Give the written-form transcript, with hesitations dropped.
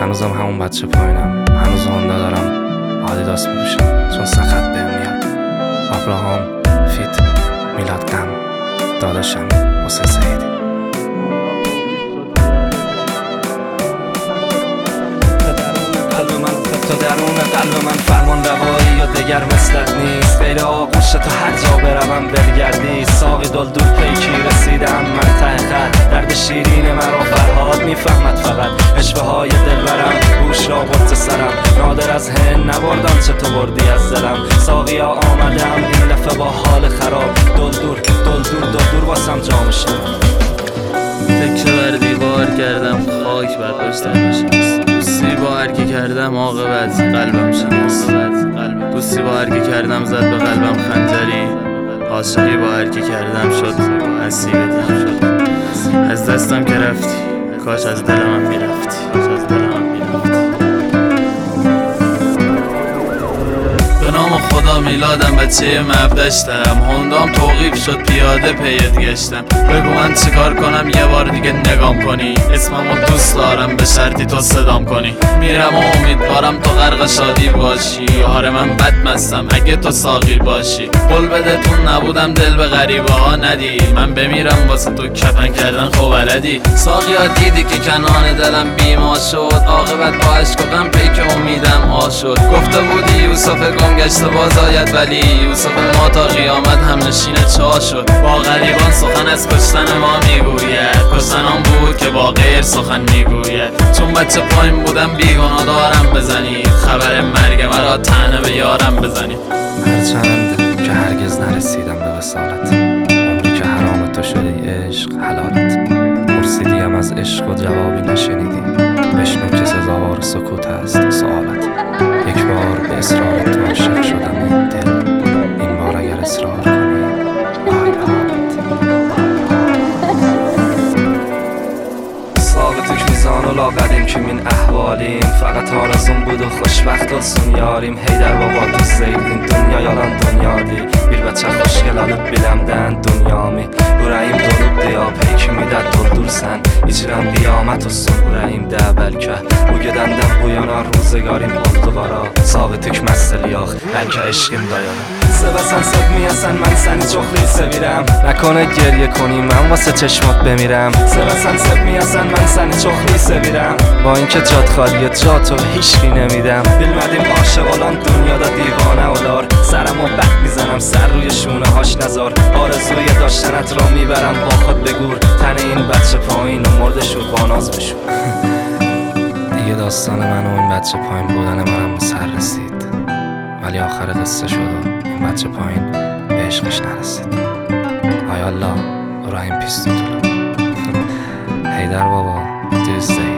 هنوزم همون بچه پایینم، هنوز هوندا دارم، آدیداس میپوشم چون سخت بهم میاد. ابراهام فیت میلاد غم، داداشم حسین سعیدی. تا درون قلب من فرمان روایی یا دگر مثلت نیست، غیر آغوش تا هر جا بروم بلگردی. ساقی دلدور پیکی رسیدم من ته خط، درد شیرین مرا فرهاد میفهمد فقط. اشوه های دلبرم گوش را برد سرم، نادر از هن نبردم چه تو بردی از دلم. ساقیا آمدم این دفعه با حال خراب، دلدور واسم جام شد. تکه بر دیوار کردم خاک بر پشتم نشست، بوسی با هرکی کردم عاقبت قلبم شکست. بوسی با هرکی کردم زد به قلبم خنجری، عاشقی با هرکی کردم شد نصیبت. از دستم که رفتی کاش از دلم میرفتی. به نام خدا میلادم بچه مبدشتم، هوندام توقیف شد پیاده پیت گشتم. بگو من چیکار کنم یه بار دیگه نگام کنی، اسممو دوست دارم به شرطی تو صدام کنی. میرم و امیدوارم تو غرق شادی باشی، آره من بد مستم اگه تو ساقی باشی. قول بده تو نبودم دل به غریبه ها ندی، من بمیرم واسه تو کفن کردن خب بلدی. ساقیا دیدی که کنان دلم بیما شد، عاقبت با عشق و غم پیک امیدم آشد. گفته بودی یوسف گم گشته باز آید، ولی یوسف ما تا قیامت هم نشین چا شد. با غریبان سخن از کشتن ما میگوید، کشتن آن بود که با غیر سخن میگوید. چون بچه پایین بودم بیگناه دارم بزنید، خبر مرگ مرا طعنه به یارم بزنید. هرچند که هرگز نرسیدم به وصالت، عمری که حرام تو شده عشق حلالت. پرسیدیم از عشق و جوابی نشنیدی، بشنو که سزاوار سکوت است سؤالت. یک بار به اصرار تو عاشق شدم این دل، این بار اگر اصرار کنی وای به حالت. ثابت میزان و لاقدیم که من احوالیم، فقط آرزون بود و خوشبخت olsun yarim. Heydər baba düz deyildin, dünya yalan dünyadır. Bir bəcə xoş gəlalıb biləmdən dünyamı. Ürəyim dolubdu ya peykimi də doldursan, İcrəm qiyamət olsun ürəyimdə bəlkə. Bu gedəndən bu yana روزگاریم oldu qara, sabit hükməzsəl yox, bəlkə eşqim dayanır. Sevəsən sevməyəsən mən səni çox sevirəm, نکنه گریه کنی من واسه چشمات بمیرم. sevəsən sevməyəsən mən səni çox sevirəm, با اینکه جات خالیه جاتو هیچکی نمیدم. bilmədim عاشق olan dünyada دیوانه olar, سرمو بد میزنم سر روی شونه هاش نزار. آرزوی داشتنت را میبرم با خود بگور، تن این بچه پایین و مرده شد با ناز بشور. دیگه داستان من و این بچه پایین بودن منم به سر رسید، ولی آخر قصه شد و این بچه پایین به عشقش نرسید. آی الله ورحیم پیستو طولم. هیدر بابا دوست